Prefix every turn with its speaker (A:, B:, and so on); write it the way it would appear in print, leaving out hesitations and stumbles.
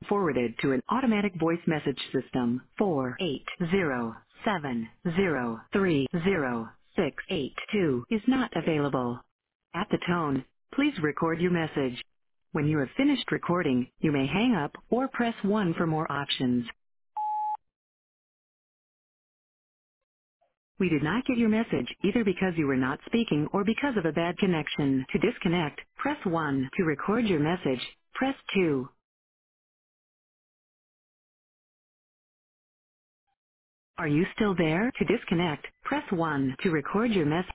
A: forwarded to an automatic voice message system. 48070303682 is not available. At the tone, please record your message. When you have finished recording, you may hang up or press 1 for more options. We did not get your message either because you were not speaking or because of a bad connection. To disconnect, press 1. To record your message, press 2. Are you still there? To disconnect, press 1. To record your message.